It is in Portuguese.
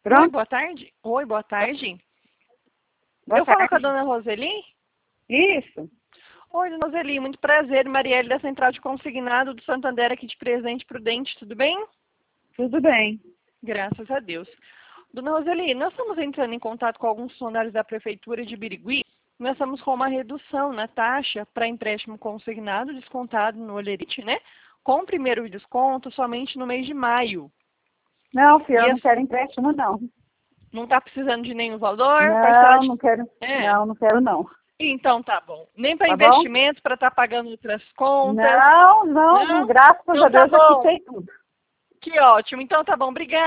Pronto? Oi, boa tarde. Oi, boa tarde. Boa Eu falo tarde. com a dona Roseli? Isso. Oi, dona Roseli, muito prazer. Marielle da Central de Consignado do Santander aqui de Presidente Prudente, tudo bem? Tudo bem. Graças a Deus. Dona Roseli, nós estamos entrando em contato com alguns funcionários da Prefeitura de Birigui. Nós estamos com uma redução na taxa para empréstimo consignado, descontado no Olerite, né? Com o primeiro desconto somente no mês de maio. Não, filha, eu E não quero empréstimo, não. não está precisando de nenhum valor? Não, não quero. É. Não quero, não. Então tá bom. Nem para Tá bom? investimento, para estar pagando outras contas? Não, Não? graças Então a tá Deus, eu bom. quitei tudo. Que ótimo. Então tá bom. Obrigada.